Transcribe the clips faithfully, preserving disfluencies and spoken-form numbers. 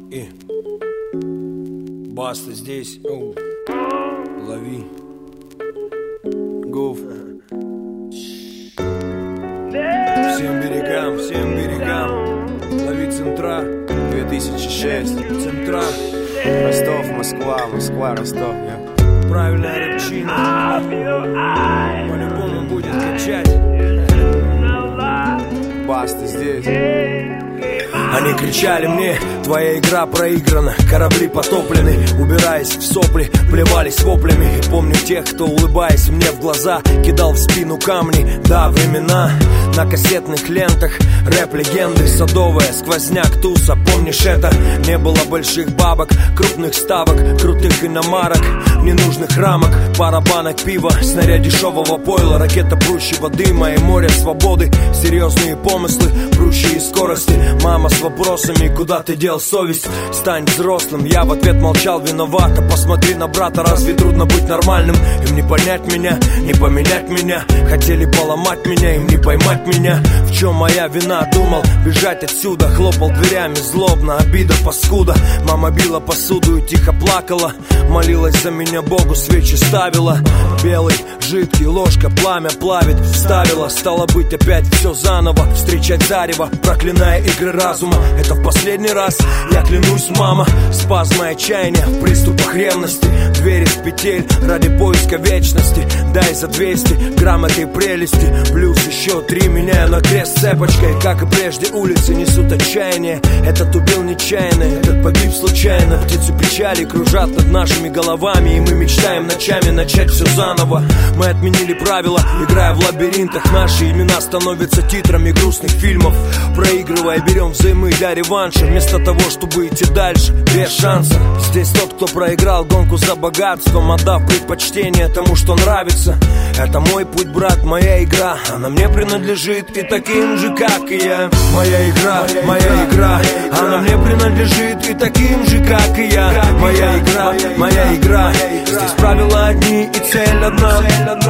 И Баста здесь. Оу. Лови. Гуф. Всем берегам, всем берегам. Лови центра. две тысячи шесть. Центра. Ростов, Москва, Москва, Ростов. Я. Правильная рыбчина. По-любому будет качать. Баста здесь. Они кричали мне: твоя игра проиграна, корабли потоплены. Убираясь в сопли, плевались воплями. И помню тех, кто, улыбаясь мне в глаза, кидал в спину камни. Да, времена на кассетных лентах, рэп-легенды, садовая, сквозняк, туса. Помнишь это? Не было больших бабок, крупных ставок, крутых иномарок, ненужных рамок, пара банок пива, снаряд дешевого пойла, ракета прущего дыма и море свободы. Серьезные помыслы, прущие скорости. Мама с вопросами: куда ты дел совесть? Стань взрослым. Я в ответ молчал: виновата. Посмотри на брата, разве трудно быть нормальным? Им не понять меня, не поменять меня. Хотели поломать меня, им не поймать меня. В чем моя вина? Думал бежать отсюда, хлопал дверями злобно, обида, паскуда. Мама била посуду и тихо плакала, молилась за меня Богу, свечи ставила. Белый, жидкий, ложка, пламя плавит. Вставила, стало быть опять все заново. Встречать зарево, проклиная игры разума. Это в последний раз, я клянусь, мама. Спазмы отчаяния в приступах ревности. Двери с петель ради поиска вечности. Дай за двести грамм этой прелести. Плюс еще три, меняю на крест цепочкой. Как и прежде, улицы несут отчаяние. Этот убил нечаянно, этот погиб случайно. Птицы печали кружат над нашими головами, и мы мечтаем ночами начать все заново. Мы отменили правила, играя в лабиринтах. Наши имена становятся титрами грустных фильмов. Проигрывая, берем взаймы для реванша, вместо того, чтобы идти дальше без шанса. Здесь тот, кто проиграл гонку за богатством, отдав предпочтение тому, что нравится. Это мой путь, брат, моя игра. Она мне принадлежит и таким же, как и я. Моя игра, моя игра. Она мне принадлежит и таким же, как и я. Моя игра, моя игра. Здесь правила одни и цель одна.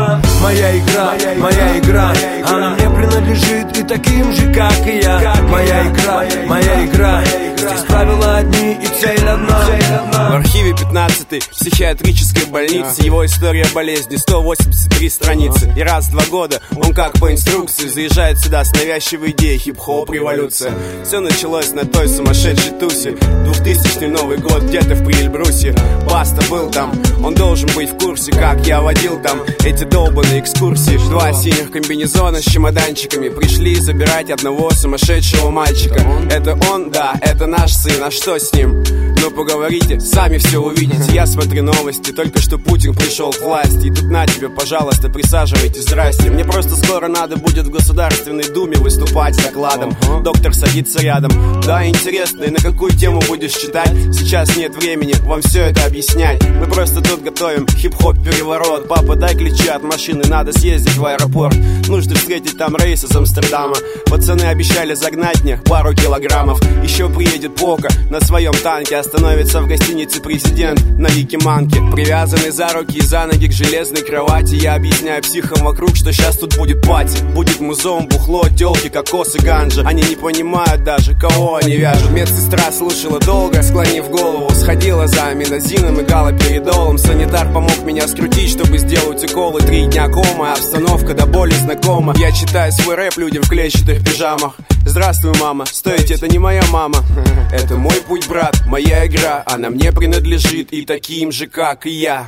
Моя игра, моя игра. Она мне принадлежит и таким же, как и я. Моя игра, моя игра. Здесь правила одни и цель одна. В архиве пятнадцатой психиатрической больницы его история болезни, сто восемьдесят три страницы. И раз в два года он как по инструкции заезжает сюда с навязчивой идеей хип-хоп революция. Все началось на той сумасшедшей тусе. Двухтысячный Новый год где-то в Прильбрусе. Баста был там, он должен быть в курсе, как я водил там эти долбаные экскурсии. Два синих комбинезона с чемоданчиками пришли забирать одного сумасшедшего мальчика. Это он, да, это наш сын, а что с ним? Ну поговорите, сами все увидите. Я смотрю новости, только что Путин пришел к власти. И тут на тебе, пожалуйста, присаживайтесь, здрасте. Мне просто скоро надо будет в Государственной Думе выступать с докладом. Доктор садится рядом. Да, интересно, и на какую тему будешь читать? Сейчас нет времени вам все это объяснять. Мы просто тут готовим хип-хоп переворот. Папа, дай ключи от машины, надо съездить в аэропорт. Нужно встретить там рейс из Амстердама. Пацаны обещали загнать мне пару килограммов. Еще приедет Пока на своем танке. Остановится в гостинице президент на Якиманке. Привязанный за руки и за ноги к железной кровати. Я объясняю психам вокруг, что сейчас тут будет пати. Будет музон, бухло, телки, кокос и ганджа. Они не понимают даже, кого они вяжут. Медсестра слушала долго, склонив голову. Сходила за аминозином и галоперидолом. Санитар помог меня скрутить, чтобы сделать уколы. Три дня кома, обстановка до боли знакома. Я читаю свой рэп людям в клетчатых пижамах. Здравствуй, мама, стойте, это не моя мама. Это мой путь, брат, моя игра. Она мне принадлежит и таким же, как и я.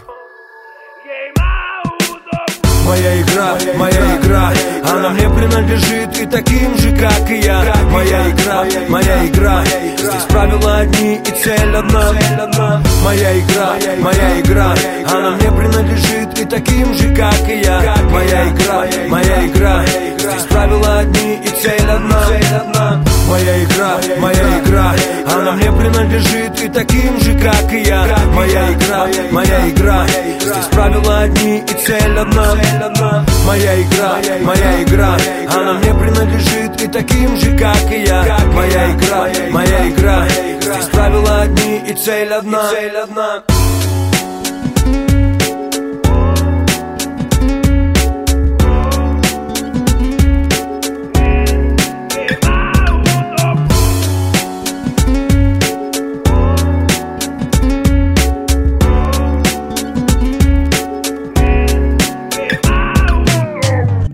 Моя игра, моя игра. Она мне принадлежит и таким же, как и я. Моя игра, моя игра. Здесь правила одни и цель одна. Моя игра, моя игра. Она мне принадлежит и таким же, как и я. Моя игра, моя игра. Здесь правила одни и цель одна. Моя игра, моя игра. Она мне принадлежит и таким же, как и я. Моя игра, моя игра. Здесь правила одни и цель одна. Моя игра, моя игра. Она мне принадлежит и таким же, как и я. Моя игра, моя игра. Здесь правила одни и цель одна.